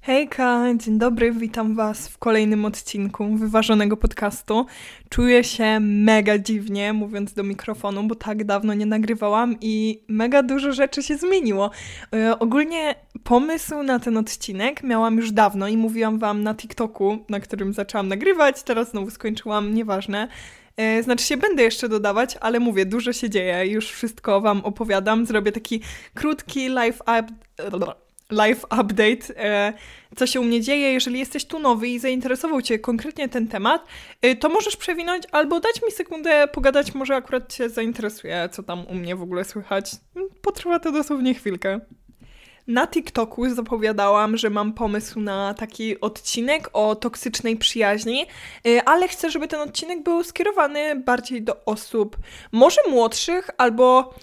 Hejka, dzień dobry, witam Was w kolejnym odcinku wyważonego podcastu. Czuję się mega dziwnie mówiąc do mikrofonu, bo tak dawno nie nagrywałam i mega dużo rzeczy się zmieniło. Ogólnie pomysł na ten odcinek miałam już dawno i mówiłam Wam na TikToku, na którym zaczęłam nagrywać, teraz znowu skończyłam, nieważne. Znaczy się będę jeszcze dodawać, ale mówię, dużo się dzieje, już wszystko Wam opowiadam, zrobię taki krótki live update, co się u mnie dzieje. Jeżeli jesteś tu nowy i zainteresował Cię konkretnie ten temat, to możesz przewinąć albo dać mi sekundę pogadać, może akurat Cię zainteresuje, co tam u mnie w ogóle słychać. Potrwa to dosłownie chwilkę. Na TikToku zapowiadałam, że mam pomysł na taki odcinek o toksycznej przyjaźni, ale chcę, żeby ten odcinek był skierowany bardziej do osób może młodszych albo...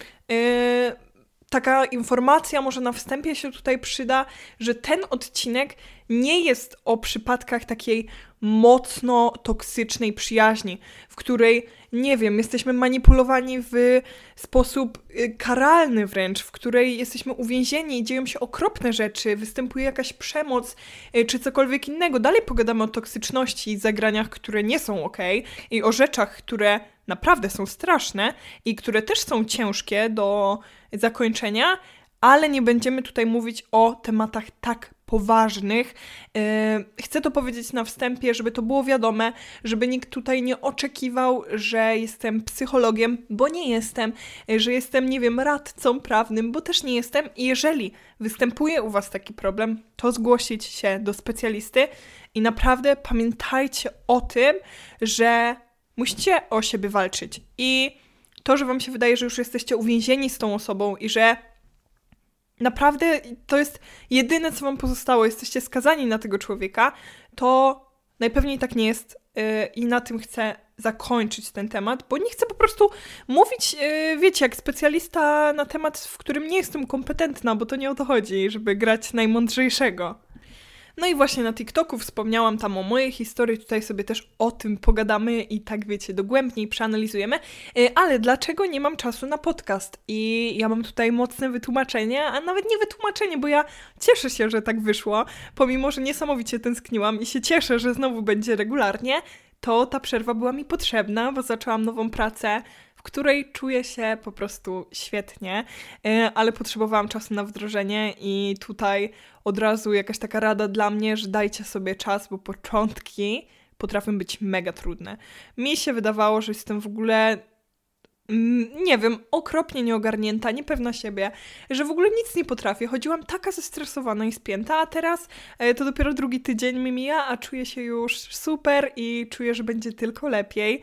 Taka informacja może na wstępie się tutaj przyda, że ten odcinek nie jest o przypadkach takiej mocno toksycznej przyjaźni, w której, nie wiem, jesteśmy manipulowani w sposób karalny wręcz, w której jesteśmy uwięzieni i dzieją się okropne rzeczy, występuje jakaś przemoc czy cokolwiek innego. Dalej pogadamy o toksyczności i zagraniach, które nie są okej, i o rzeczach, które naprawdę są straszne i które też są ciężkie do zakończenia, ale nie będziemy tutaj mówić o tematach tak poważnych. Chcę to powiedzieć na wstępie, żeby to było wiadome, żeby nikt tutaj nie oczekiwał, że jestem psychologiem, bo nie jestem, że jestem, nie wiem, radcą prawnym, bo też nie jestem. I jeżeli występuje u Was taki problem, to zgłosić się do specjalisty i naprawdę pamiętajcie o tym, że musicie o siebie walczyć. I to, że Wam się wydaje, że już jesteście uwięzieni z tą osobą i że naprawdę to jest jedyne, co Wam pozostało, jesteście skazani na tego człowieka, to najpewniej tak nie jest i na tym chcę zakończyć ten temat, bo nie chcę po prostu mówić, wiecie, jak specjalista na temat, w którym nie jestem kompetentna, bo to nie o to chodzi, żeby grać najmądrzejszego. No i właśnie na TikToku wspomniałam tam o mojej historii, tutaj sobie też o tym pogadamy i tak wiecie, dogłębniej przeanalizujemy, ale dlaczego nie mam czasu na podcast? I ja mam tutaj mocne wytłumaczenie, a nawet nie wytłumaczenie, bo ja cieszę się, że tak wyszło, pomimo, że niesamowicie tęskniłam i się cieszę, że znowu będzie regularnie, to ta przerwa była mi potrzebna, bo zaczęłam nową pracę, w której czuję się po prostu świetnie, ale potrzebowałam czasu na wdrożenie i tutaj od razu jakaś taka rada dla mnie, że dajcie sobie czas, bo początki potrafią być mega trudne. Mi się wydawało, że jestem w ogóle, nie wiem, okropnie nieogarnięta, niepewna siebie, że w ogóle nic nie potrafię. Chodziłam taka zestresowana i spięta, a teraz to dopiero drugi tydzień mi mija, a czuję się już super i czuję, że będzie tylko lepiej.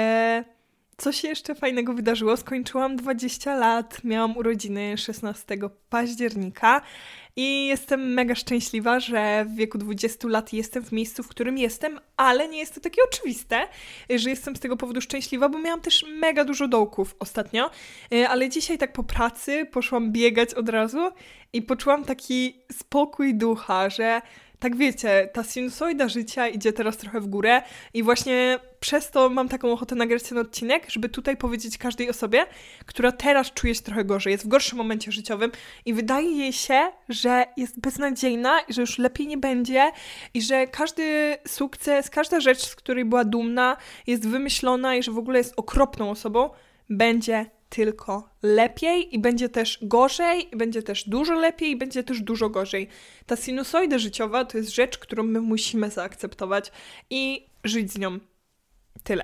Co się jeszcze fajnego wydarzyło? Skończyłam 20 lat, miałam urodziny 16 października i jestem mega szczęśliwa, że w wieku 20 lat jestem w miejscu, w którym jestem, ale nie jest to takie oczywiste, że jestem z tego powodu szczęśliwa, bo miałam też mega dużo dołków ostatnio, ale dzisiaj tak po pracy poszłam biegać od razu i poczułam taki spokój ducha, że tak wiecie, ta sinusoida życia idzie teraz trochę w górę i właśnie przez to mam taką ochotę nagrać ten odcinek, żeby tutaj powiedzieć każdej osobie, która teraz czuje się trochę gorzej, jest w gorszym momencie życiowym i wydaje jej się, że jest beznadziejna i że już lepiej nie będzie i że każdy sukces, każda rzecz, z której była dumna, jest wymyślona i że w ogóle jest okropną osobą, będzie tylko lepiej i będzie też gorzej, i będzie też dużo lepiej, i będzie też dużo gorzej. Ta sinusoida życiowa to jest rzecz, którą my musimy zaakceptować i żyć z nią. Tyle.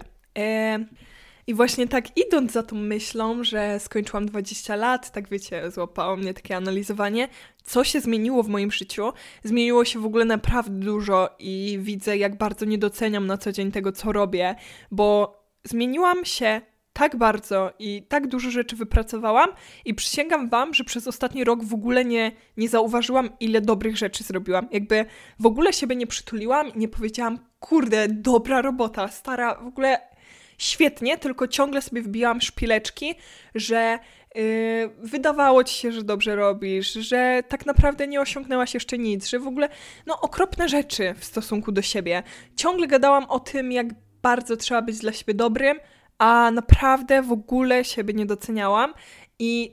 I właśnie tak idąc za tą myślą, że skończyłam 20 lat, tak wiecie, złapało mnie takie analizowanie, co się zmieniło w moim życiu. Zmieniło się w ogóle naprawdę dużo i widzę, jak bardzo nie doceniam na co dzień tego, co robię, bo zmieniłam się tak bardzo i tak dużo rzeczy wypracowałam i przysięgam wam, że przez ostatni rok w ogóle nie zauważyłam, ile dobrych rzeczy zrobiłam. Jakby w ogóle siebie nie przytuliłam i nie powiedziałam, kurde, dobra robota, stara, w ogóle świetnie, tylko ciągle sobie wbijałam szpileczki, że wydawało ci się, że dobrze robisz, że tak naprawdę nie osiągnęłaś jeszcze nic, że w ogóle, no okropne rzeczy w stosunku do siebie. Ciągle gadałam o tym, jak bardzo trzeba być dla siebie dobrym, a naprawdę w ogóle siebie nie doceniałam i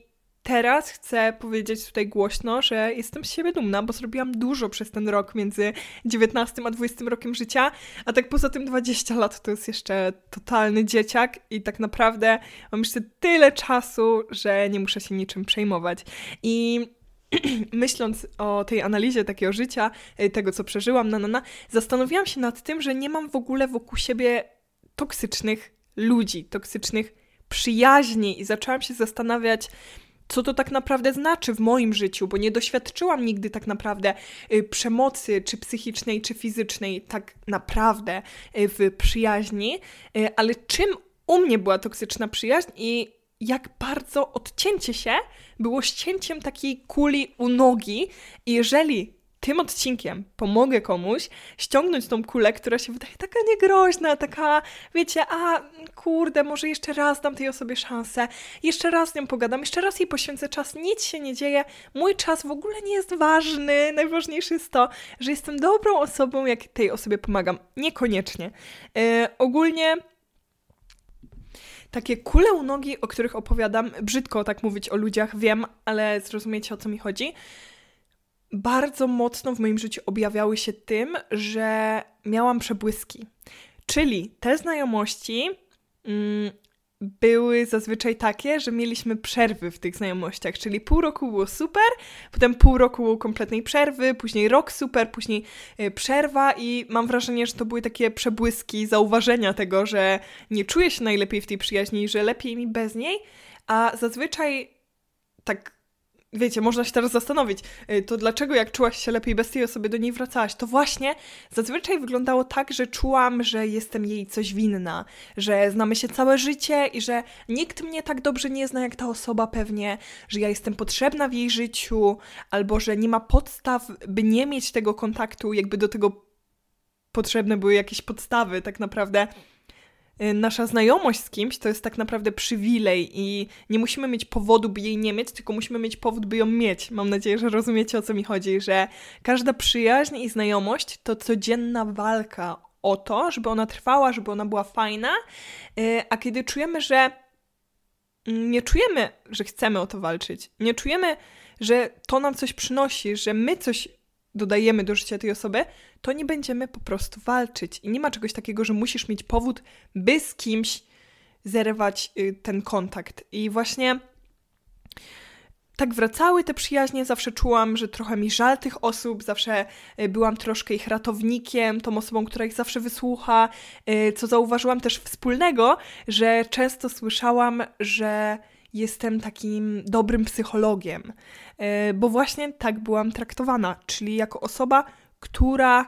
teraz chcę powiedzieć tutaj głośno, że jestem z siebie dumna, bo zrobiłam dużo przez ten rok między 19 a 20 rokiem życia, a tak poza tym 20 lat to jest jeszcze totalny dzieciak i tak naprawdę mam jeszcze tyle czasu, że nie muszę się niczym przejmować. I myśląc o tej analizie takiego życia, tego co przeżyłam, zastanowiłam się nad tym, że nie mam w ogóle wokół siebie toksycznych ludzi, toksycznych przyjaźni i zaczęłam się zastanawiać, co to tak naprawdę znaczy w moim życiu, bo nie doświadczyłam nigdy tak naprawdę przemocy, czy psychicznej, czy fizycznej, tak naprawdę w przyjaźni, ale czym u mnie była toksyczna przyjaźń i jak bardzo odcięcie się było ścięciem takiej kuli u nogi i jeżeli tym odcinkiem pomogę komuś ściągnąć tą kulę, która się wydaje taka niegroźna, taka, wiecie, kurde, może jeszcze raz dam tej osobie szansę, jeszcze raz z nią pogadam, jeszcze raz jej poświęcę czas, nic się nie dzieje, mój czas w ogóle nie jest ważny, najważniejsze jest to, że jestem dobrą osobą, jak tej osobie pomagam. Niekoniecznie. Ogólnie takie kule u nogi, o których opowiadam, brzydko tak mówić o ludziach, wiem, ale zrozumiecie, o co mi chodzi, bardzo mocno w moim życiu objawiały się tym, że miałam przebłyski. Czyli te znajomości były zazwyczaj takie, że mieliśmy przerwy w tych znajomościach, czyli pół roku było super, potem pół roku kompletnej przerwy, później rok super, później przerwa i mam wrażenie, że to były takie przebłyski, zauważenia tego, że nie czuję się najlepiej w tej przyjaźni, że lepiej mi bez niej, a zazwyczaj tak wiecie, można się teraz zastanowić, to dlaczego jak czułaś się lepiej bez tej osoby, do niej wracałaś? To właśnie zazwyczaj wyglądało tak, że czułam, że jestem jej coś winna, że znamy się całe życie i że nikt mnie tak dobrze nie zna jak ta osoba pewnie, że ja jestem potrzebna w jej życiu, albo że nie ma podstaw, by nie mieć tego kontaktu, jakby do tego potrzebne były jakieś podstawy tak naprawdę. Nasza znajomość z kimś to jest tak naprawdę przywilej i nie musimy mieć powodu, by jej nie mieć, tylko musimy mieć powód, by ją mieć. Mam nadzieję, że rozumiecie, o co mi chodzi, że każda przyjaźń i znajomość to codzienna walka o to, żeby ona trwała, żeby ona była fajna, a kiedy czujemy, że nie czujemy, że chcemy o to walczyć, nie czujemy, że to nam coś przynosi, że my coś dodajemy do życia tej osoby, to nie będziemy po prostu walczyć. I nie ma czegoś takiego, że musisz mieć powód, by z kimś zerwać ten kontakt. I właśnie tak wracały te przyjaźnie, zawsze czułam, że trochę mi żal tych osób, zawsze byłam troszkę ich ratownikiem, tą osobą, która ich zawsze wysłucha, co zauważyłam też wspólnego, że często słyszałam, że jestem takim dobrym psychologiem, bo właśnie tak byłam traktowana, czyli jako osoba, która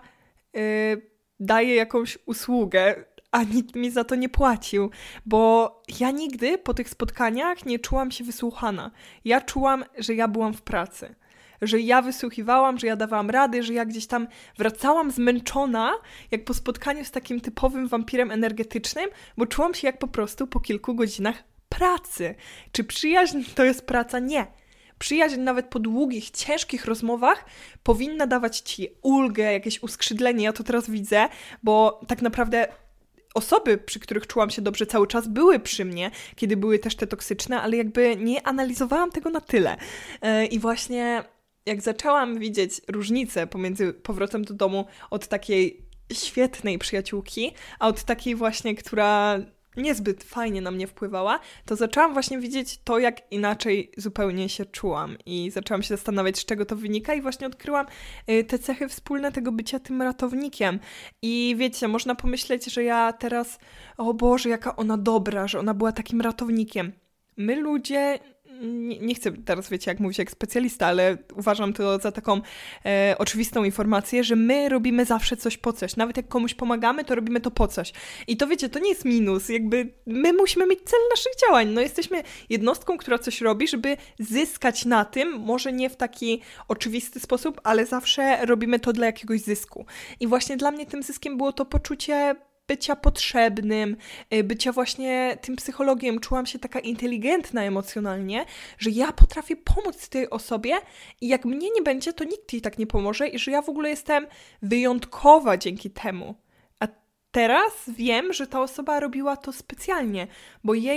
daje jakąś usługę, a nikt mi za to nie płacił, bo ja nigdy po tych spotkaniach nie czułam się wysłuchana. Ja czułam, że ja byłam w pracy, że ja wysłuchiwałam, że ja dawałam rady, że ja gdzieś tam wracałam zmęczona, jak po spotkaniu z takim typowym wampirem energetycznym, bo czułam się jak po prostu po kilku godzinach pracy. Czy przyjaźń to jest praca? Nie. Przyjaźń nawet po długich, ciężkich rozmowach powinna dawać ci ulgę, jakieś uskrzydlenie. Ja to teraz widzę, bo tak naprawdę osoby, przy których czułam się dobrze cały czas, były przy mnie, kiedy były też te toksyczne, ale jakby nie analizowałam tego na tyle. I właśnie jak zaczęłam widzieć różnicę pomiędzy powrotem do domu od takiej świetnej przyjaciółki, a od takiej właśnie, która niezbyt fajnie na mnie wpływała, to zaczęłam właśnie widzieć to, jak inaczej zupełnie się czułam i zaczęłam się zastanawiać, z czego to wynika i właśnie odkryłam te cechy wspólne tego bycia tym ratownikiem. I wiecie, można pomyśleć, że ja teraz, o Boże, jaka ona dobra, że ona była takim ratownikiem. My ludzie, nie chcę teraz, wiecie, jak mówić jak specjalista, ale uważam to za taką oczywistą informację, że my robimy zawsze coś po coś. Nawet jak komuś pomagamy, to robimy to po coś. I to wiecie, to nie jest minus. Jakby my musimy mieć cel naszych działań. No jesteśmy jednostką, która coś robi, żeby zyskać na tym, może nie w taki oczywisty sposób, ale zawsze robimy to dla jakiegoś zysku. I właśnie dla mnie tym zyskiem było to poczucie bycia potrzebnym, bycia właśnie tym psychologiem. Czułam się taka inteligentna emocjonalnie, że ja potrafię pomóc tej osobie i jak mnie nie będzie, to nikt jej tak nie pomoże i że ja w ogóle jestem wyjątkowa dzięki temu. A teraz wiem, że ta osoba robiła to specjalnie, bo jej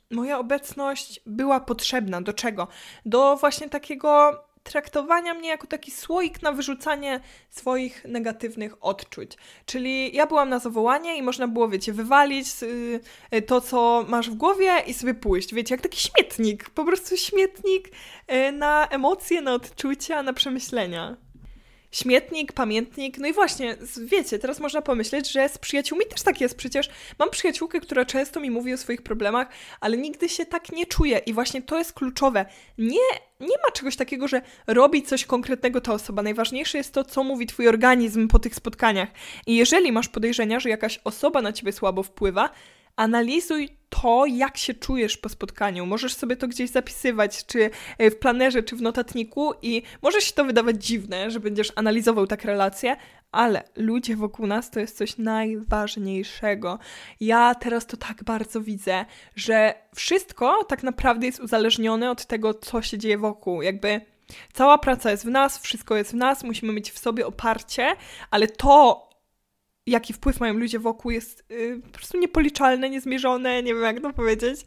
moja obecność była potrzebna. Do czego? Do właśnie takiego traktowania mnie jako taki słoik na wyrzucanie swoich negatywnych odczuć. Czyli ja byłam na zawołanie i można było, wiecie, wywalić to, co masz w głowie i sobie pójść. Wiecie, jak taki śmietnik. Po prostu śmietnik na emocje, na odczucia, na przemyślenia. Śmietnik, pamiętnik, no i właśnie, wiecie, teraz można pomyśleć, że z przyjaciółmi też tak jest, przecież mam przyjaciółkę, która często mi mówi o swoich problemach, ale nigdy się tak nie czuje i właśnie to jest kluczowe. Nie ma czegoś takiego, że robi coś konkretnego ta osoba, najważniejsze jest to, co mówi twój organizm po tych spotkaniach i jeżeli masz podejrzenia, że jakaś osoba na ciebie słabo wpływa, analizuj to, jak się czujesz po spotkaniu. Możesz sobie to gdzieś zapisywać, czy w planerze, czy w notatniku i może się to wydawać dziwne, że będziesz analizował tak relacje, ale ludzie wokół nas to jest coś najważniejszego. Ja teraz to tak bardzo widzę, że wszystko tak naprawdę jest uzależnione od tego, co się dzieje wokół. Jakby cała praca jest w nas, wszystko jest w nas, musimy mieć w sobie oparcie, ale to, jaki wpływ mają ludzie wokół, jest po prostu niepoliczalne, niezmierzone, nie wiem jak to powiedzieć.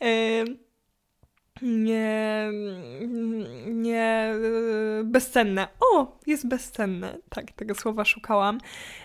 Bezcenne. O, jest bezcenne. Tak, tego słowa szukałam.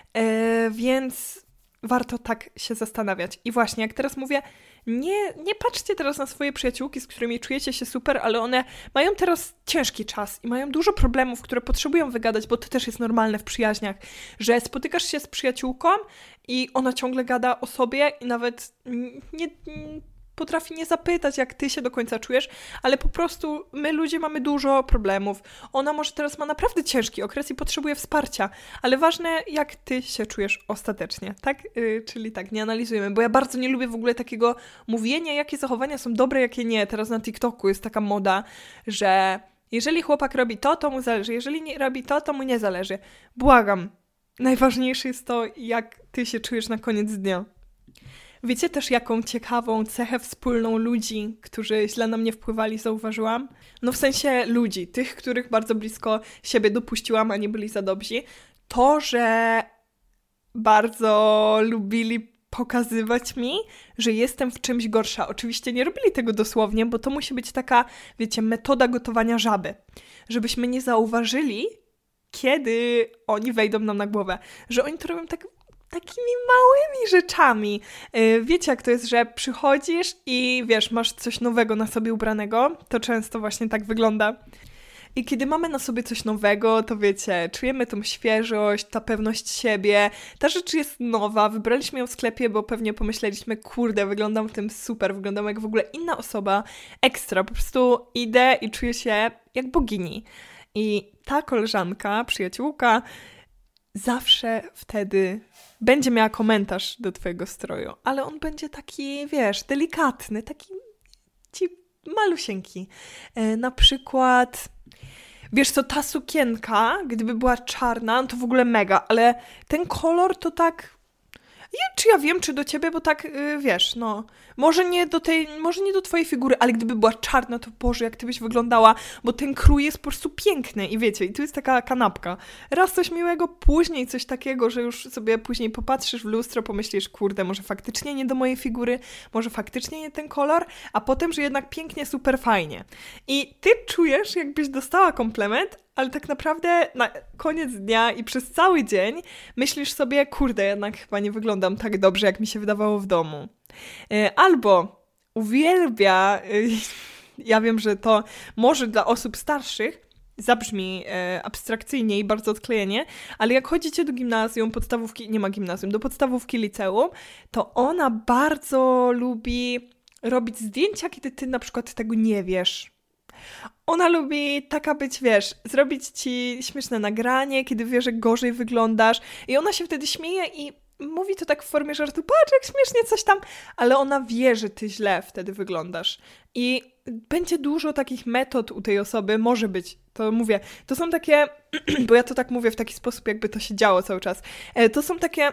Więc warto tak się zastanawiać. I właśnie, jak teraz mówię, nie patrzcie teraz na swoje przyjaciółki, z którymi czujecie się super, ale one mają teraz ciężki czas i mają dużo problemów, które potrzebują wygadać, bo to też jest normalne w przyjaźniach, że spotykasz się z przyjaciółką i ona ciągle gada o sobie i nawet nie potrafi nie zapytać, jak ty się do końca czujesz, ale po prostu my ludzie mamy dużo problemów. Ona może teraz ma naprawdę ciężki okres i potrzebuje wsparcia, ale ważne, jak ty się czujesz ostatecznie, tak? Czyli tak, nie analizujemy, bo ja bardzo nie lubię w ogóle takiego mówienia, jakie zachowania są dobre, jakie nie. Teraz na TikToku jest taka moda, że jeżeli chłopak robi to, to mu zależy, jeżeli nie robi to, to mu nie zależy. Błagam, najważniejsze jest to, jak ty się czujesz na koniec dnia. Wiecie też, jaką ciekawą cechę wspólną ludzi, którzy źle na mnie wpływali, zauważyłam? No w sensie ludzi, tych, których bardzo blisko siebie dopuściłam, a nie byli za dobrzy. To, że bardzo lubili pokazywać mi, że jestem w czymś gorsza. Oczywiście nie robili tego dosłownie, bo to musi być taka, wiecie, metoda gotowania żaby. Żebyśmy nie zauważyli, kiedy oni wejdą nam na głowę. Że oni to robią takimi małymi rzeczami. Wiecie, jak to jest, że przychodzisz i wiesz, masz coś nowego na sobie ubranego, to często właśnie tak wygląda. I kiedy mamy na sobie coś nowego, to wiecie, czujemy tą świeżość, ta pewność siebie. Ta rzecz jest nowa, wybraliśmy ją w sklepie, bo pewnie pomyśleliśmy, kurde, wyglądam w tym super, wyglądam jak w ogóle inna osoba, ekstra, po prostu idę i czuję się jak bogini. I ta koleżanka, przyjaciółka, zawsze wtedy będzie miała komentarz do twojego stroju, ale on będzie taki, wiesz, delikatny, taki malusieńki. Na przykład, wiesz co, ta sukienka, gdyby była czarna, to w ogóle mega, ale ten kolor to tak... Czy ja wiem, czy do ciebie, bo tak, wiesz, no, może nie do twojej figury, ale gdyby była czarna, to Boże, jak ty byś wyglądała, bo ten krój jest po prostu piękny i wiecie, i tu jest taka kanapka. Raz coś miłego, później coś takiego, że już sobie później popatrzysz w lustro, pomyślisz, kurde, może faktycznie nie do mojej figury, może faktycznie nie ten kolor, a potem, że jednak pięknie, super fajnie. I ty czujesz, jakbyś dostała komplement, ale tak naprawdę na koniec dnia i przez cały dzień myślisz sobie, kurde, jednak chyba nie wyglądam tak dobrze, jak mi się wydawało w domu. Albo uwielbia, ja wiem, że to może dla osób starszych zabrzmi abstrakcyjnie i bardzo odklejenie, ale jak chodzicie do gimnazjum, podstawówki, nie ma gimnazjum, do podstawówki, liceum, to ona bardzo lubi robić zdjęcia, kiedy ty na przykład tego nie wiesz. Ona lubi taka być, wiesz, zrobić ci śmieszne nagranie, kiedy wie, że gorzej wyglądasz i ona się wtedy śmieje i mówi to tak w formie żartu, patrz jak śmiesznie coś tam, ale ona wie, że ty źle wtedy wyglądasz i będzie dużo takich metod u tej osoby, może być, to mówię, to są takie, bo ja to tak mówię w taki sposób, jakby to się działo cały czas, to są takie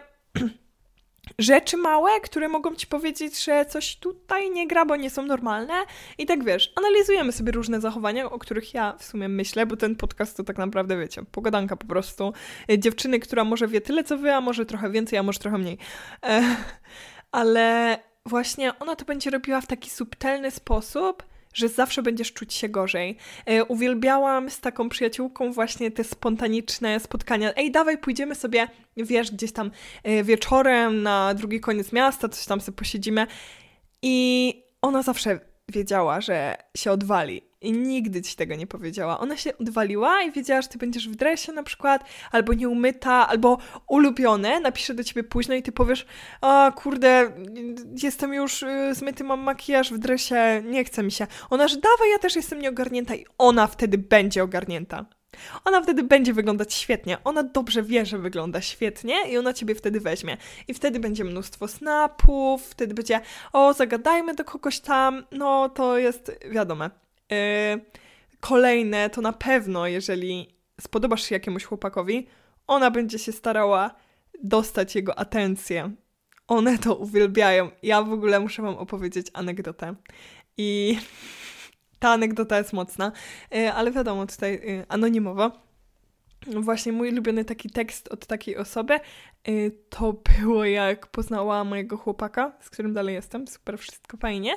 rzeczy małe, które mogą ci powiedzieć, że coś tutaj nie gra, bo nie są normalne i tak wiesz, analizujemy sobie różne zachowania, o których ja w sumie myślę, bo ten podcast to tak naprawdę, wiecie, pogadanka po prostu dziewczyny, która może wie tyle co wy, a może trochę więcej, a może trochę mniej. Ale właśnie ona to będzie robiła w taki subtelny sposób, że zawsze będziesz czuć się gorzej. Uwielbiałam z taką przyjaciółką właśnie te spontaniczne spotkania. Ej, dawaj, pójdziemy sobie, wiesz, gdzieś tam wieczorem na drugi koniec miasta, coś tam sobie posiedzimy. I ona zawsze wiedziała, że się odwali. I nigdy ci tego nie powiedziała. Ona się odwaliła i wiedziała, że ty będziesz w dresie na przykład, albo nieumyta, albo ulubione. Napisze do ciebie późno i ty powiesz: a kurde, jestem już zmyty, mam makijaż w dresie, nie chce mi się. Ona, że dawaj, ja też jestem nieogarnięta. I ona wtedy będzie ogarnięta. Ona wtedy będzie wyglądać świetnie. Ona dobrze wie, że wygląda świetnie i ona ciebie wtedy weźmie. I wtedy będzie mnóstwo snapów, wtedy będzie: o, zagadajmy do kogoś tam. No, to jest wiadome. Kolejne to na pewno, jeżeli spodobasz się jakiemuś chłopakowi, ona będzie się starała dostać jego atencję. One to uwielbiają. Ja w ogóle muszę wam opowiedzieć anegdotę. I ta anegdota jest mocna, ale wiadomo, tutaj anonimowo. Właśnie mój ulubiony taki tekst od takiej osoby to było, jak poznała mojego chłopaka, z którym dalej jestem, super, wszystko fajnie.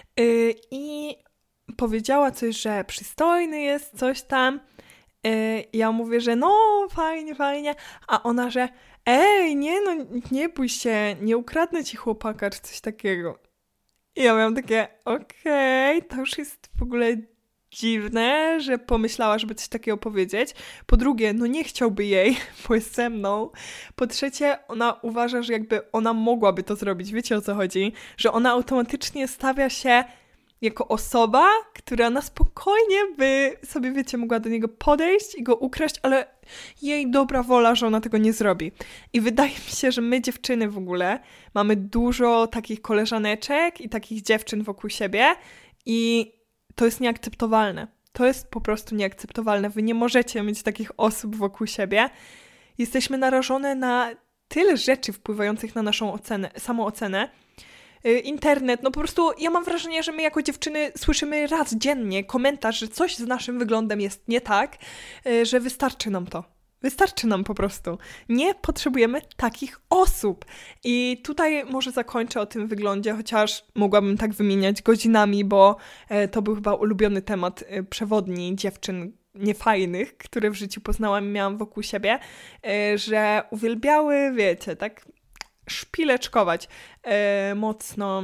I powiedziała coś, że przystojny jest, coś tam. Ja mówię, że no, fajnie. A ona, że ej, nie bój się, nie ukradnę ci chłopaka, czy coś takiego. I ja miałam takie, okej, to już jest w ogóle dziwne, że pomyślała, żeby coś takiego powiedzieć. Po drugie, no nie chciałby jej, bo jest ze mną. Po trzecie, ona uważa, że jakby ona mogłaby to zrobić. Wiecie, o co chodzi? Że ona automatycznie stawia się jako osoba, która na spokojnie by sobie, wiecie, mogła do niego podejść i go ukraść, ale jej dobra wola, że ona tego nie zrobi. I wydaje mi się, że my dziewczyny w ogóle mamy dużo takich koleżaneczek i takich dziewczyn wokół siebie i to jest nieakceptowalne. To jest po prostu nieakceptowalne. Wy nie możecie mieć takich osób wokół siebie. Jesteśmy narażone na tyle rzeczy wpływających na naszą samoocenę. Internet, no po prostu ja mam wrażenie, że my jako dziewczyny słyszymy raz dziennie komentarz, że coś z naszym wyglądem jest nie tak, że wystarczy nam to. Wystarczy nam po prostu. Nie potrzebujemy takich osób. I tutaj może zakończę o tym wyglądzie, chociaż mogłabym tak wymieniać godzinami, bo to był chyba ulubiony temat przewodni dziewczyn niefajnych, które w życiu poznałam i miałam wokół siebie, że uwielbiały, wiecie, tak szpileczkować mocno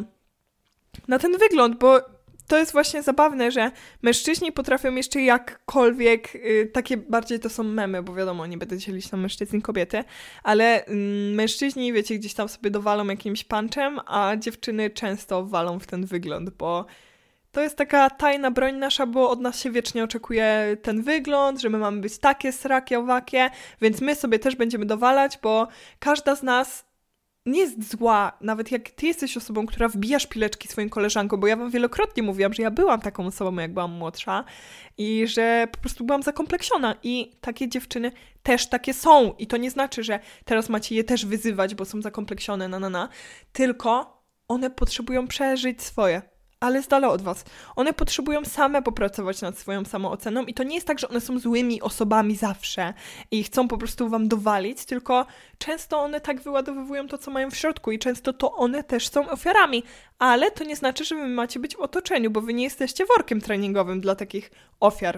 na ten wygląd, bo to jest właśnie zabawne, że mężczyźni potrafią jeszcze jakkolwiek, takie bardziej to są memy, bo wiadomo, nie będę dzielić na mężczyzn i kobiety, ale mężczyźni, wiecie, gdzieś tam sobie dowalą jakimś punczem, a dziewczyny często walą w ten wygląd, bo to jest taka tajna broń nasza, bo od nas się wiecznie oczekuje ten wygląd, że my mamy być takie, srakie, owakie, więc my sobie też będziemy dowalać, bo każda z nas nie jest zła, nawet jak ty jesteś osobą, która wbija szpileczki swoim koleżankom, bo ja wam wielokrotnie mówiłam, że ja byłam taką osobą, jak byłam młodsza i że po prostu byłam zakompleksiona i takie dziewczyny też takie są i to nie znaczy, że teraz macie je też wyzywać, bo są zakompleksione, tylko one potrzebują przeżyć swoje, ale z dala od was. One potrzebują same popracować nad swoją samooceną i to nie jest tak, że one są złymi osobami zawsze i chcą po prostu wam dowalić, tylko często one tak wyładowywują to, co mają w środku i często to one też są ofiarami, ale to nie znaczy, że wy macie być w otoczeniu, bo wy nie jesteście workiem treningowym dla takich ofiar.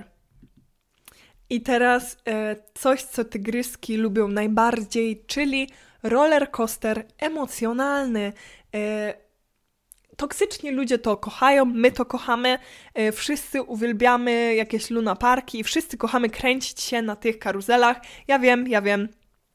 I teraz coś, co tygryski lubią najbardziej, czyli roller coaster emocjonalny. Toksyczni ludzie to kochają, my to kochamy, wszyscy uwielbiamy jakieś lunaparki, wszyscy kochamy kręcić się na tych karuzelach. Ja wiem,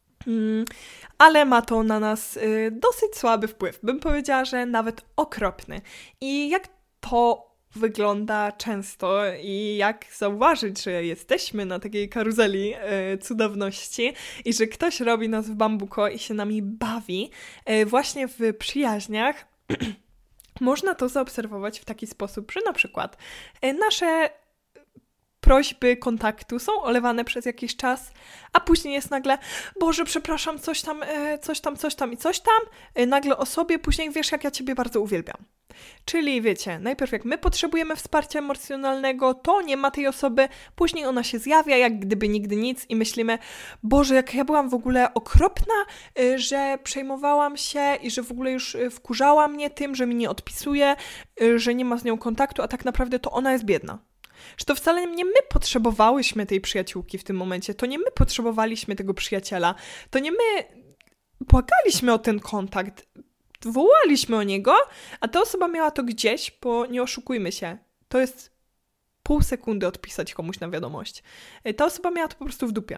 ale ma to na nas dosyć słaby wpływ. Bym powiedziała, że nawet okropny. I jak to wygląda często i jak zauważyć, że jesteśmy na takiej karuzeli cudowności i że ktoś robi nas w bambuko i się nami bawi właśnie w przyjaźniach, można to zaobserwować w taki sposób, że na przykład nasze prośby kontaktu są olewane przez jakiś czas, a później jest nagle, Boże, przepraszam, coś tam i coś tam, nagle o sobie, później wiesz, jak ja Ciebie bardzo uwielbiam. Czyli wiecie, najpierw jak my potrzebujemy wsparcia emocjonalnego, to nie ma tej osoby, później ona się zjawia jak gdyby nigdy nic i myślimy, Boże, jak ja byłam w ogóle okropna, że przejmowałam się i że w ogóle już wkurzała mnie tym, że mi nie odpisuje, że nie ma z nią kontaktu, a tak naprawdę to ona jest biedna. Że to wcale nie my potrzebowałyśmy tej przyjaciółki w tym momencie, to nie my potrzebowaliśmy tego przyjaciela, to nie my błagaliśmy o ten kontakt, wołaliśmy o niego, a ta osoba miała to gdzieś, bo nie oszukujmy się, to jest pół sekundy odpisać komuś na wiadomość. Ta osoba miała to po prostu w dupie.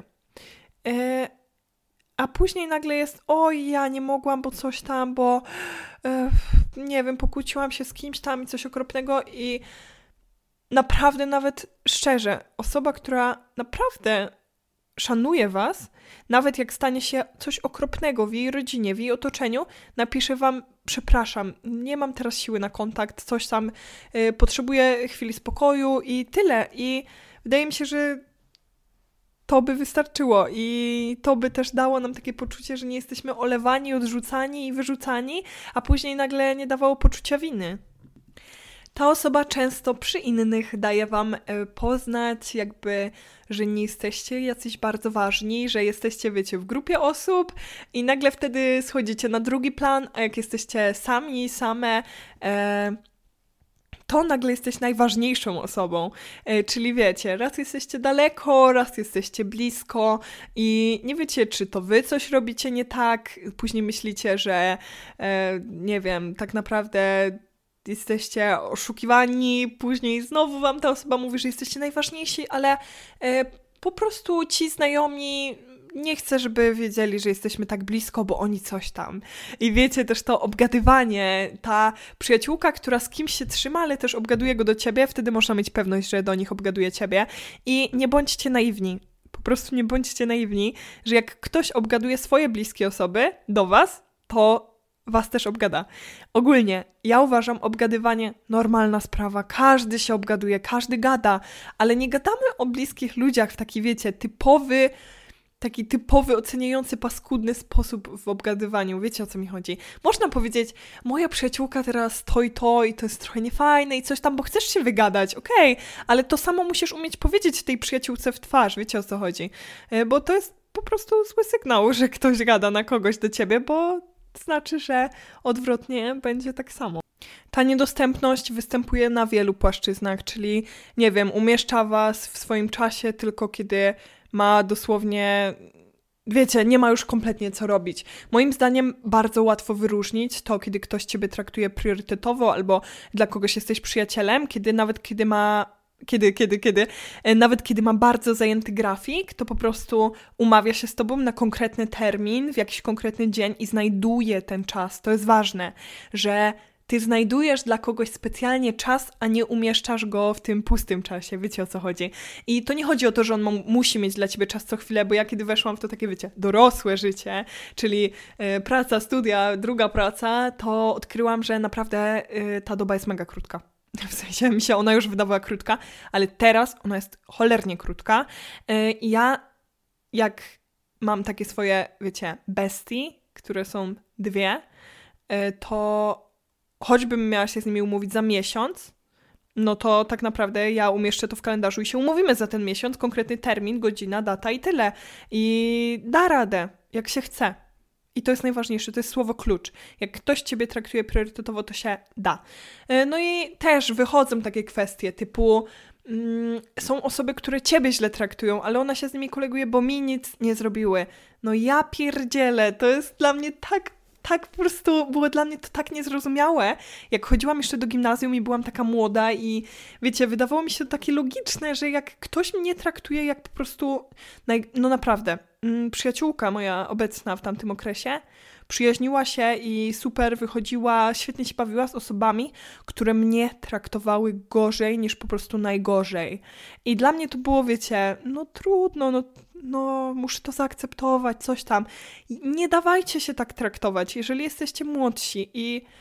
A później nagle jest, oj, ja nie mogłam, bo coś tam, bo nie wiem, pokłóciłam się z kimś tam i coś okropnego i naprawdę nawet szczerze, osoba, która naprawdę szanuje was, nawet jak stanie się coś okropnego w jej rodzinie, w jej otoczeniu, napisze wam, przepraszam, nie mam teraz siły na kontakt, coś tam, potrzebuję chwili spokoju i tyle. I wydaje mi się, że to by wystarczyło i to by też dało nam takie poczucie, że nie jesteśmy olewani, odrzucani i wyrzucani, a później nagle nie dawało poczucia winy. Ta osoba często przy innych daje wam poznać jakby, że nie jesteście jacyś bardzo ważni, że jesteście, wiecie, w grupie osób i nagle wtedy schodzicie na drugi plan, a jak jesteście sami, same, to nagle jesteś najważniejszą osobą. Czyli wiecie, raz jesteście daleko, raz jesteście blisko i nie wiecie, czy to wy coś robicie nie tak, później myślicie, że nie wiem, tak naprawdę jesteście oszukiwani, później znowu wam ta osoba mówi, że jesteście najważniejsi, ale po prostu ci znajomi nie chcę, żeby wiedzieli, że jesteśmy tak blisko, bo oni coś tam. I wiecie też to obgadywanie, ta przyjaciółka, która z kimś się trzyma, ale też obgaduje go do ciebie, wtedy można mieć pewność, że do nich obgaduje ciebie. I nie bądźcie naiwni. Po prostu nie bądźcie naiwni, że jak ktoś obgaduje swoje bliskie osoby do was, to was też obgada. Ogólnie, ja uważam obgadywanie normalna sprawa. Każdy się obgaduje, każdy gada, ale nie gadamy o bliskich ludziach w taki, wiecie, taki typowy, oceniający, paskudny sposób w obgadywaniu. Wiecie, o co mi chodzi? Można powiedzieć, moja przyjaciółka teraz to i to jest trochę niefajne i coś tam, bo chcesz się wygadać, okej, ale to samo musisz umieć powiedzieć tej przyjaciółce w twarz. Wiecie, o co chodzi? Bo to jest po prostu zły sygnał, że ktoś gada na kogoś do ciebie, bo znaczy, że odwrotnie będzie tak samo. Ta niedostępność występuje na wielu płaszczyznach, czyli, nie wiem, umieszcza was w swoim czasie tylko kiedy ma dosłownie, wiecie, nie ma już kompletnie co robić. Moim zdaniem bardzo łatwo wyróżnić to, kiedy ktoś ciebie traktuje priorytetowo albo dla kogoś jesteś przyjacielem, nawet kiedy ma bardzo zajęty grafik, to po prostu umawia się z tobą na konkretny termin, w jakiś konkretny dzień i znajduje ten czas. To jest ważne, że ty znajdujesz dla kogoś specjalnie czas, a nie umieszczasz go w tym pustym czasie. Wiecie, o co chodzi. I to nie chodzi o to, że on musi mieć dla ciebie czas co chwilę, bo ja kiedy weszłam w to takie, wiecie, dorosłe życie, czyli praca, studia, druga praca, to odkryłam, że naprawdę ta doba jest mega krótka. W sensie mi się ona już wydawała krótka, ale teraz ona jest cholernie krótka. I ja, jak mam takie swoje, wiecie, bestie, które są dwie, to choćbym miała się z nimi umówić za miesiąc, no to tak naprawdę ja umieszczę to w kalendarzu i się umówimy za ten miesiąc, konkretny termin, godzina, data i tyle. I da radę, jak się chce. I to jest najważniejsze, to jest słowo klucz. Jak ktoś ciebie traktuje priorytetowo, to się da. No i też wychodzą takie kwestie typu są osoby, które ciebie źle traktują, ale ona się z nimi koleguje, bo mi nic nie zrobiły. No ja pierdzielę, to jest dla mnie tak po prostu było dla mnie to tak niezrozumiałe, jak chodziłam jeszcze do gimnazjum i byłam taka młoda i wiecie, wydawało mi się to takie logiczne, że jak ktoś mnie traktuje jak po prostu, no naprawdę, przyjaciółka moja obecna w tamtym okresie przyjaźniła się i super wychodziła, świetnie się bawiła z osobami, które mnie traktowały gorzej niż po prostu najgorzej. I dla mnie to było, wiecie, no trudno, no muszę to zaakceptować, coś tam. Nie dawajcie się tak traktować, jeżeli jesteście młodsi i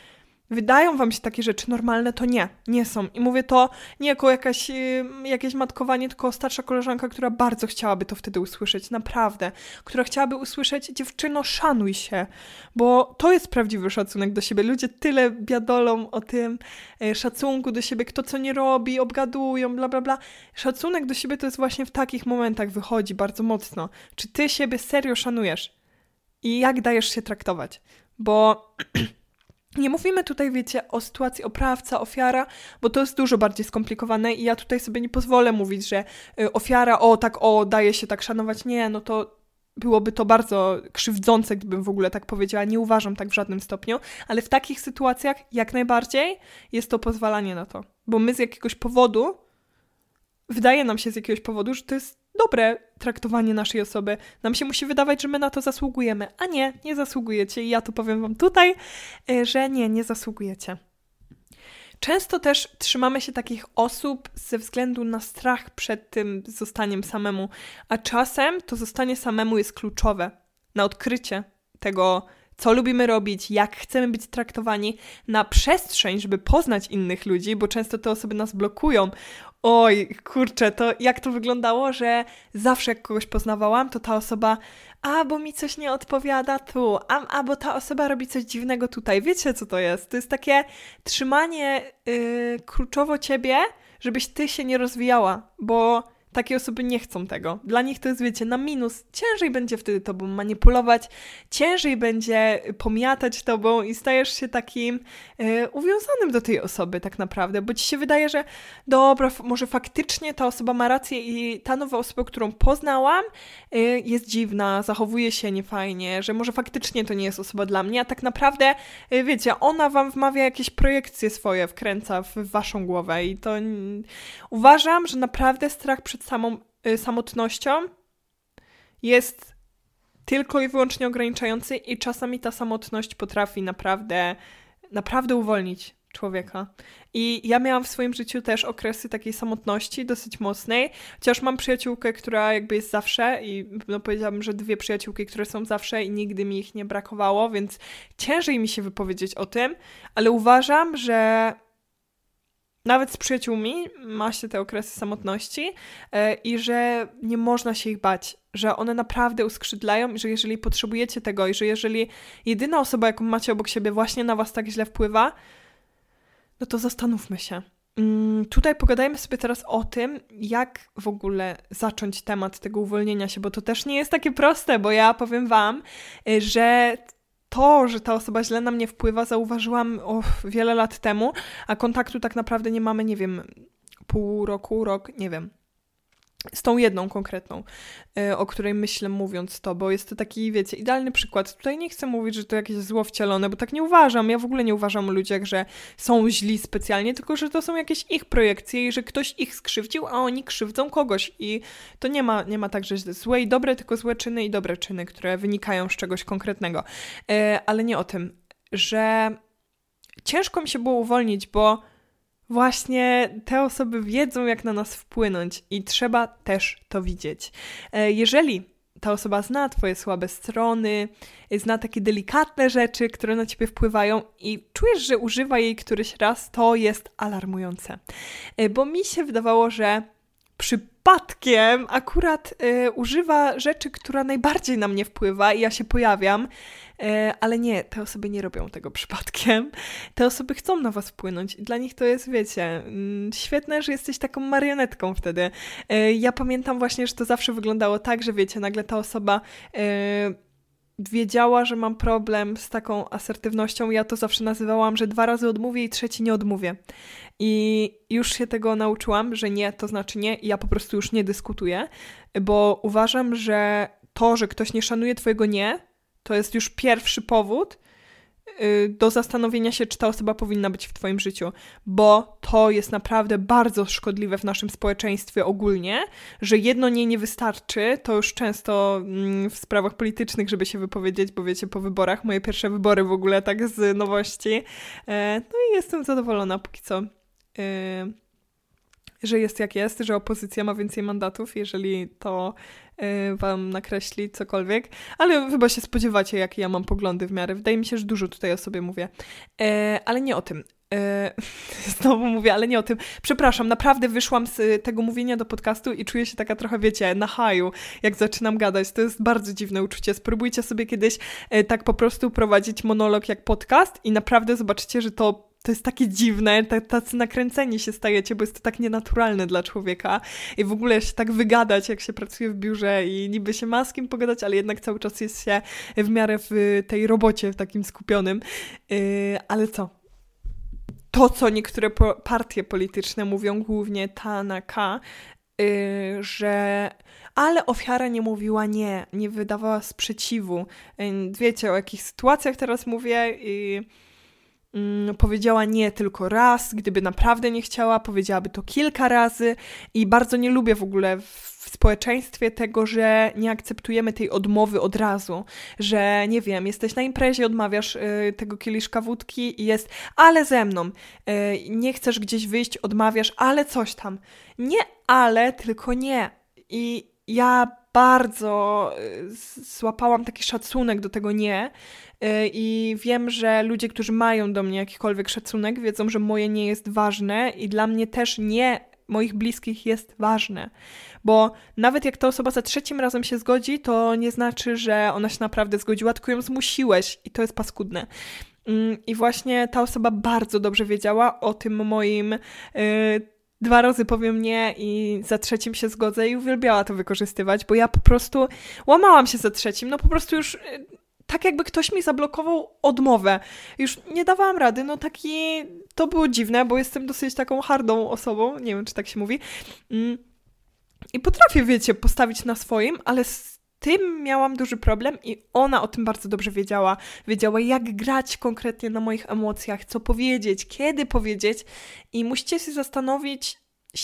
wydają wam się takie rzeczy normalne, to nie są. I mówię to nie jako jakieś matkowanie, tylko starsza koleżanka, która bardzo chciałaby to wtedy usłyszeć, naprawdę. Która chciałaby usłyszeć, dziewczyno, szanuj się, bo to jest prawdziwy szacunek do siebie. Ludzie tyle biadolą o tym szacunku do siebie, kto co nie robi, obgadują, bla, bla, bla. Szacunek do siebie to jest właśnie w takich momentach wychodzi bardzo mocno. Czy ty siebie serio szanujesz? I jak dajesz się traktować? Bo nie mówimy tutaj, wiecie, o sytuacji oprawca, ofiara, bo to jest dużo bardziej skomplikowane i ja tutaj sobie nie pozwolę mówić, że ofiara, daje się tak szanować. Nie, no to byłoby to bardzo krzywdzące, gdybym w ogóle tak powiedziała. Nie uważam tak w żadnym stopniu, ale w takich sytuacjach jak najbardziej jest to pozwalanie na to. Bo my z jakiegoś powodu, wydaje nam się z jakiegoś powodu, że to jest dobre traktowanie naszej osoby. Nam się musi wydawać, że my na to zasługujemy. A nie zasługujecie. I ja to powiem wam tutaj, że nie zasługujecie. Często też trzymamy się takich osób ze względu na strach przed tym zostaniem samemu. A czasem to zostanie samemu jest kluczowe na odkrycie tego, co lubimy robić, jak chcemy być traktowani, na przestrzeń, żeby poznać innych ludzi, bo często te osoby nas blokują. Oj, kurczę, to jak to wyglądało, że zawsze jak kogoś poznawałam, to ta osoba, bo mi coś nie odpowiada tu, bo ta osoba robi coś dziwnego tutaj. Wiecie, co to jest? To jest takie trzymanie kluczowo ciebie, żebyś ty się nie rozwijała, bo takie osoby nie chcą tego. Dla nich to jest, wiecie, na minus. Ciężej będzie wtedy tobą manipulować, ciężej będzie pomiatać tobą i stajesz się takim uwiązanym do tej osoby tak naprawdę, bo ci się wydaje, że dobra, może faktycznie ta osoba ma rację i ta nowa osoba, którą poznałam, jest dziwna, zachowuje się niefajnie, że może faktycznie to nie jest osoba dla mnie, a tak naprawdę, wiecie, ona wam wmawia jakieś projekcje swoje, wkręca w waszą głowę i to uważam, że naprawdę strach przed samotnością jest tylko i wyłącznie ograniczający i czasami ta samotność potrafi naprawdę uwolnić człowieka. I ja miałam w swoim życiu też okresy takiej samotności dosyć mocnej, chociaż mam przyjaciółkę, która jakby jest zawsze i powiedziałabym, że 2 przyjaciółki, które są zawsze i nigdy mi ich nie brakowało, więc ciężej mi się wypowiedzieć o tym, ale uważam, że nawet z przyjaciółmi ma się te okresy samotności i że nie można się ich bać, że one naprawdę uskrzydlają i że jeżeli potrzebujecie tego i że jeżeli jedyna osoba, jaką macie obok siebie właśnie na was tak źle wpływa, no to zastanówmy się. Tutaj pogadajmy sobie teraz o tym, jak w ogóle zacząć temat tego uwolnienia się, bo to też nie jest takie proste, bo ja powiem wam, że to, że ta osoba źle na mnie wpływa, zauważyłam wiele lat temu, a kontaktu tak naprawdę nie mamy, nie wiem, pół roku, rok, nie wiem. Z tą jedną konkretną, o której myślę mówiąc to, bo jest to taki, wiecie, idealny przykład. Tutaj nie chcę mówić, że to jakieś zło wcielone, bo tak nie uważam. Ja w ogóle nie uważam o ludziach, że są źli specjalnie, tylko że to są jakieś ich projekcje i że ktoś ich skrzywdził, a oni krzywdzą kogoś. I to nie ma tak, że złe i dobre, tylko złe czyny i dobre czyny, które wynikają z czegoś konkretnego. Ale nie o tym, że ciężko mi się było uwolnić, bo właśnie te osoby wiedzą, jak na nas wpłynąć i trzeba też to widzieć. Jeżeli ta osoba zna twoje słabe strony, zna takie delikatne rzeczy, które na ciebie wpływają i czujesz, że używa jej któryś raz, to jest alarmujące. Bo mi się wydawało, że przypadkiem akurat używa rzeczy, która najbardziej na mnie wpływa i ja się pojawiam, ale nie, te osoby nie robią tego przypadkiem. Te osoby chcą na was wpłynąć i dla nich to jest, wiecie, świetne, że jesteś taką marionetką wtedy. Ja pamiętam właśnie, że to zawsze wyglądało tak, że wiecie, nagle ta osoba wiedziała, że mam problem z taką asertywnością. Ja to zawsze nazywałam, że 2 razy odmówię i 3 nie odmówię. I już się tego nauczyłam, że nie, to znaczy nie i ja po prostu już nie dyskutuję, bo uważam, że to, że ktoś nie szanuje twojego nie, to jest już pierwszy powód do zastanowienia się, czy ta osoba powinna być w twoim życiu, bo to jest naprawdę bardzo szkodliwe w naszym społeczeństwie ogólnie, że jedno nie wystarczy, to już często w sprawach politycznych, żeby się wypowiedzieć, bo wiecie, po wyborach, moje pierwsze wybory w ogóle tak z nowości, no i jestem zadowolona póki co że jest jak jest, że opozycja ma więcej mandatów, jeżeli to wam nakreśli cokolwiek, ale chyba się spodziewacie, jakie ja mam poglądy w miarę. Wydaje mi się, że dużo tutaj o sobie mówię. Ale nie o tym. Znowu mówię, ale nie o tym. Przepraszam, naprawdę wyszłam z tego mówienia do podcastu i czuję się taka trochę, wiecie, na haju, jak zaczynam gadać. To jest bardzo dziwne uczucie. Spróbujcie sobie kiedyś tak po prostu prowadzić monolog jak podcast i naprawdę zobaczycie, że to jest takie dziwne, tacy nakręceni się stajecie, bo jest to tak nienaturalne dla człowieka i w ogóle się tak wygadać, jak się pracuje w biurze i niby się ma z kim pogadać, ale jednak cały czas jest się w miarę w tej robocie, w takim skupionym. Ale co? To, co niektóre partie polityczne mówią, głównie ta na K, że ale ofiara nie mówiła nie wydawała sprzeciwu. Wiecie, o jakich sytuacjach teraz mówię i powiedziała nie tylko raz, gdyby naprawdę nie chciała, powiedziałaby to kilka razy i bardzo nie lubię w ogóle w społeczeństwie tego, że nie akceptujemy tej odmowy od razu, że nie wiem, jesteś na imprezie, odmawiasz tego kieliszka wódki i jest ale ze mną, nie chcesz gdzieś wyjść, odmawiasz, ale coś tam. Nie ale, tylko nie. I ja bardzo złapałam taki szacunek do tego nie i wiem, że ludzie, którzy mają do mnie jakikolwiek szacunek, wiedzą, że moje nie jest ważne i dla mnie też nie moich bliskich jest ważne, bo nawet jak ta osoba za trzecim razem się zgodzi, to nie znaczy, że ona się naprawdę zgodziła, tylko ją zmusiłeś i to jest paskudne. I właśnie ta osoba bardzo dobrze wiedziała o tym moim 2 razy powiem nie i za trzecim się zgodzę i uwielbiała to wykorzystywać, bo ja po prostu łamałam się za trzecim, no po prostu już tak jakby ktoś mi zablokował odmowę. Już nie dawałam rady, to było dziwne, bo jestem dosyć taką hardą osobą, nie wiem, czy tak się mówi. I potrafię, wiecie, postawić na swoim, ale z tym miałam duży problem i ona o tym bardzo dobrze wiedziała. Wiedziała, jak grać konkretnie na moich emocjach, co powiedzieć, kiedy powiedzieć i musicie się zastanowić,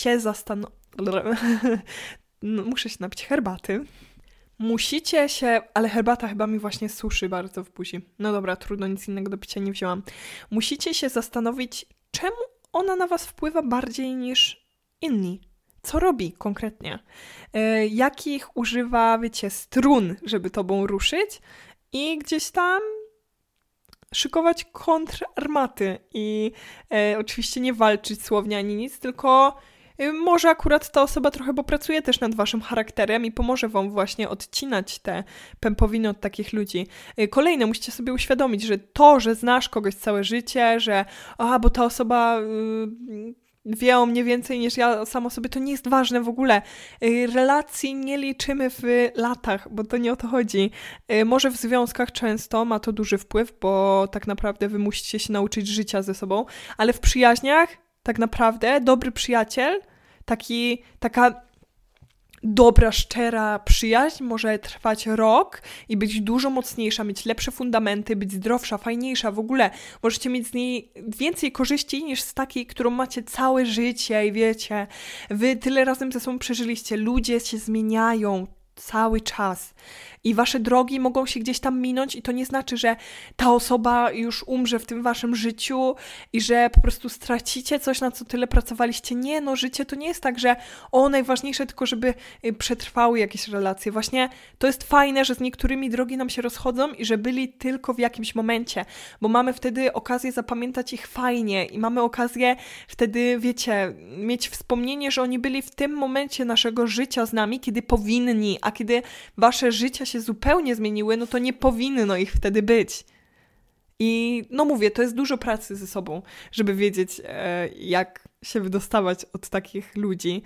no, muszę się napić herbaty. Musicie się, ale herbata chyba mi właśnie suszy bardzo w buzi. No dobra, trudno, nic innego do picia nie wzięłam. Musicie się zastanowić, czemu ona na was wpływa bardziej niż inni. Co robi konkretnie? Jakich używa, wiecie, strun, żeby tobą ruszyć i gdzieś tam szykować kontrarmaty i oczywiście nie walczyć słownie ani nic, tylko może akurat ta osoba trochę popracuje też nad waszym charakterem i pomoże wam właśnie odcinać te pępowiny od takich ludzi. Kolejne, musicie sobie uświadomić, że to, że znasz kogoś całe życie, że bo ta osoba wie o mnie więcej niż ja sam o sobie, to nie jest ważne w ogóle. Relacji nie liczymy w latach, bo to nie o to chodzi. Może w związkach często ma to duży wpływ, bo tak naprawdę wy musicie się nauczyć życia ze sobą, ale w przyjaźniach tak naprawdę dobry przyjaciel, taka dobra, szczera przyjaźń może trwać rok i być dużo mocniejsza, mieć lepsze fundamenty, być zdrowsza, fajniejsza. W ogóle możecie mieć z niej więcej korzyści niż z takiej, którą macie całe życie i wiecie, wy tyle razem ze sobą przeżyliście, ludzie się zmieniają cały czas i wasze drogi mogą się gdzieś tam minąć i to nie znaczy, że ta osoba już umrze w tym waszym życiu i że po prostu stracicie coś, na co tyle pracowaliście. Nie, no życie to nie jest tak, że najważniejsze tylko, żeby przetrwały jakieś relacje. Właśnie to jest fajne, że z niektórymi drogi nam się rozchodzą i że byli tylko w jakimś momencie, bo mamy wtedy okazję zapamiętać ich fajnie i mamy okazję wtedy, wiecie, mieć wspomnienie, że oni byli w tym momencie naszego życia z nami, kiedy powinni, a kiedy wasze życia się zupełnie zmieniły, no to nie powinno ich wtedy być. I no mówię, to jest dużo pracy ze sobą, żeby wiedzieć, jak się wydostawać od takich ludzi.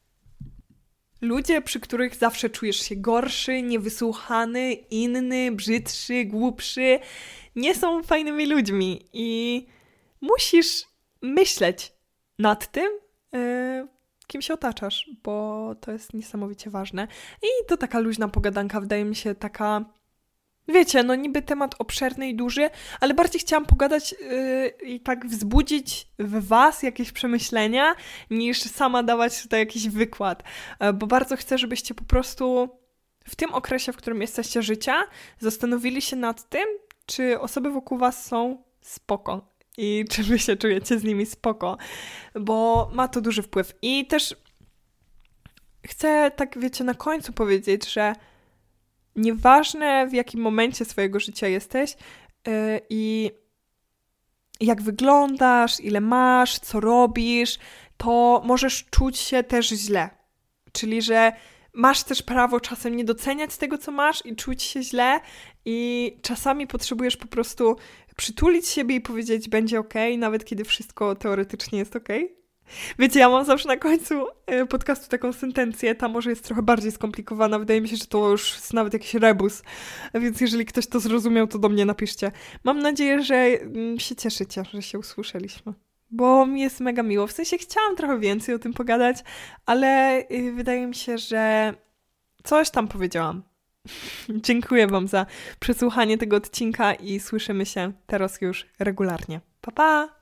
Ludzie, przy których zawsze czujesz się gorszy, niewysłuchany, inny, brzydszy, głupszy, nie są fajnymi ludźmi i musisz myśleć nad tym, kim się otaczasz, bo to jest niesamowicie ważne. I to taka luźna pogadanka, wydaje mi się taka, wiecie, no niby temat obszerny i duży, ale bardziej chciałam pogadać i tak wzbudzić w was jakieś przemyślenia, niż sama dawać tutaj jakiś wykład, bo bardzo chcę, żebyście po prostu w tym okresie, w którym jesteście życia, zastanowili się nad tym, czy osoby wokół was są spoko. i czy wy się czujecie z nimi spoko, bo ma to duży wpływ. I też chcę tak, wiecie, na końcu powiedzieć, że nieważne w jakim momencie swojego życia jesteś i jak wyglądasz, ile masz, co robisz, to możesz czuć się też źle. Czyli, że masz też prawo czasem nie doceniać tego, co masz i czuć się źle i czasami potrzebujesz po prostu przytulić siebie i powiedzieć, będzie okej, nawet kiedy wszystko teoretycznie jest okej. Wiecie, ja mam zawsze na końcu podcastu taką sentencję, ta może jest trochę bardziej skomplikowana, wydaje mi się, że to już jest nawet jakiś rebus, więc jeżeli ktoś to zrozumiał, to do mnie napiszcie. Mam nadzieję, że się cieszycie, że się usłyszeliśmy, bo mi jest mega miło, w sensie chciałam trochę więcej o tym pogadać, ale wydaje mi się, że coś tam powiedziałam. Dziękuję wam za przesłuchanie tego odcinka i słyszymy się teraz już regularnie. Pa, pa!